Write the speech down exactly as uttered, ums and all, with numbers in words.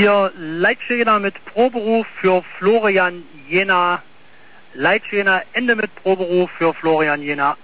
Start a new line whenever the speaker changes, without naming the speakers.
Hier Leitschäner mit Proberuf für Florian Jena. Leitschäner Ende mit Proberuf für Florian Jena.